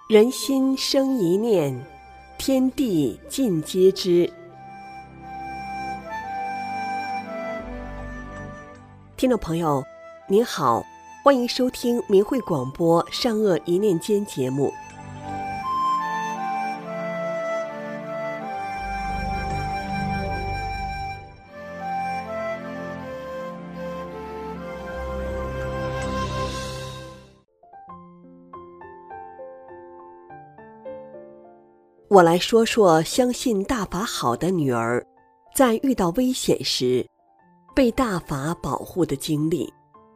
人心生一念，天地尽皆知。听众朋友您好，欢迎收听明慧广播善恶一念间节目。我来说说相信大法好的女儿在遇到危险时被大法保护的经历。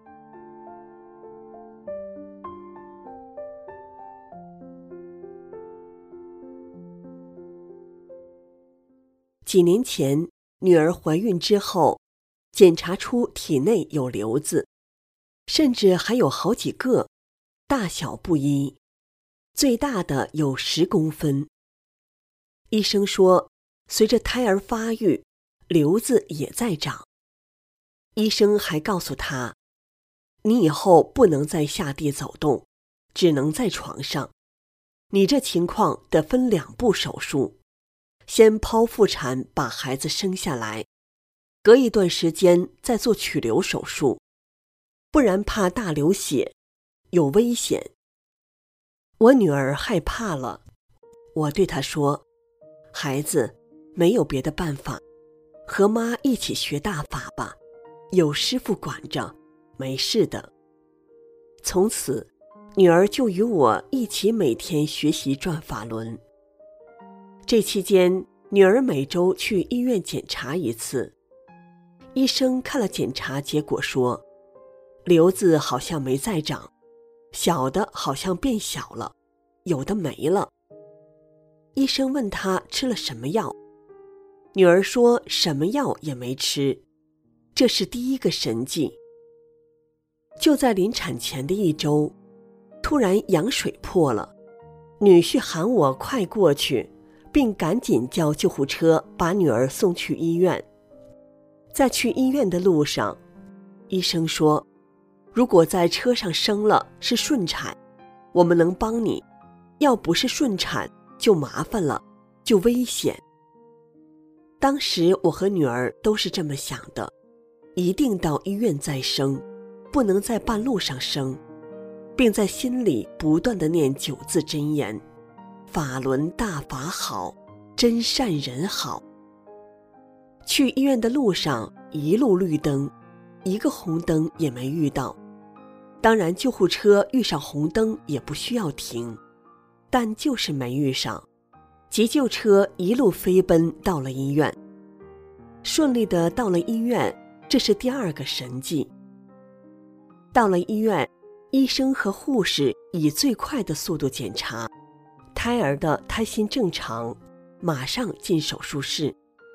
几年前，女儿怀孕之后，检查出体内有瘤子，甚至还有好几个，大小不一，最大的有10公分。医生说，随着胎儿发育，瘤子也在长。医生还告诉她，你以后不能再下地走动，只能在床上。你这情况得分2步手术，先剖腹产把孩子生下来，隔一段时间再做取瘤手术，不然怕大流血，有危险。我女儿害怕了，我对她说，孩子，没有别的办法，和妈一起学大法吧，有师父管着，没事的。从此，女儿就与我一起每天学习转法轮。这期间，女儿每周去医院检查一次。医生看了检查结果说，瘤子好像没再长，小的好像变小了，有的没了。医生问她吃了什么药，女儿说什么药也没吃，这是第一个神迹。就在临产前的1周，突然羊水破了，女婿喊我快过去，并赶紧叫救护车把女儿送去医院。在去医院的路上，医生说，如果在车上生了是顺产，我们能帮你，要不是顺产就麻烦了，就危险。当时我和女儿都是这么想的，一定到医院再生，不能在半路上生，并在心里不断地念9字真言，法轮大法好，真善人好。去医院的路上一路绿灯，一个红灯也没遇到。当然救护车遇上红灯也不需要停，但就是没遇上。急救车一路飞奔到了医院，顺利的到了医院，这是第2个神迹。到了医院，医生和护士以最快的速度检查，胎儿的胎心正常，马上进手术室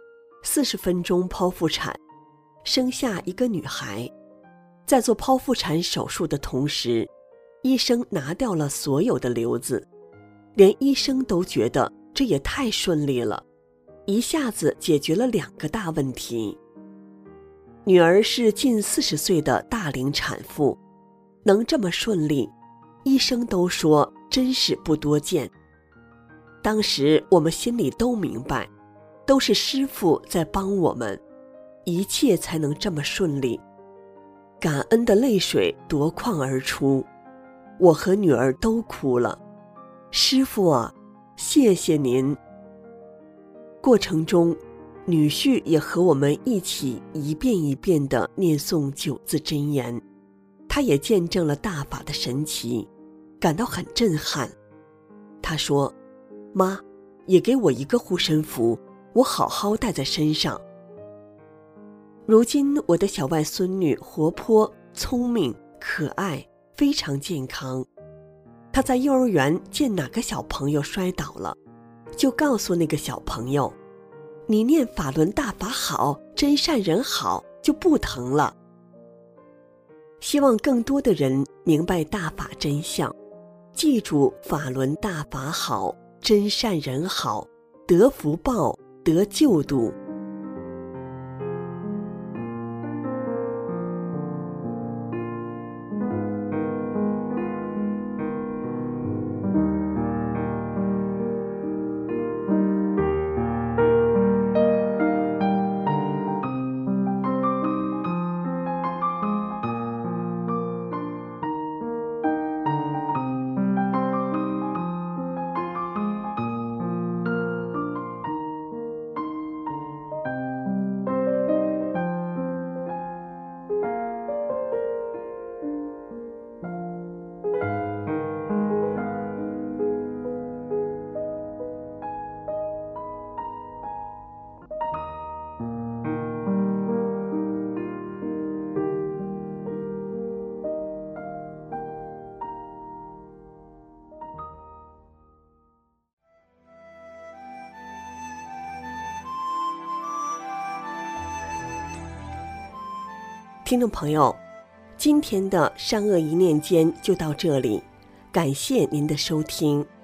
，40分钟剖腹产，生下一个女孩。在做剖腹产手术的同时，医生拿掉了所有的瘤子，连医生都觉得这也太顺利了，一下子解决了2个大问题。女儿是近40岁的大龄产妇，能这么顺利，医生都说真是不多见。当时我们心里都明白，都是师父在帮我们，一切才能这么顺利。感恩的泪水夺眶而出，我和女儿都哭了。师父啊，谢谢您。过程中，女婿也和我们一起一遍一遍地念诵9字真言，他也见证了大法的神奇，感到很震撼。他说，妈，也给我一个护身符，我好好带在身上。如今我的小外孙女活泼、聪明、可爱，非常健康。她在幼儿园见哪个小朋友摔倒了，就告诉那个小朋友，你念法轮大法好，真善人好，就不疼了。希望更多的人明白大法真相，记住法轮大法好，真善人好，得福报，得救度。 听众朋友，今天的善恶一念间就到这里，感谢您的收听。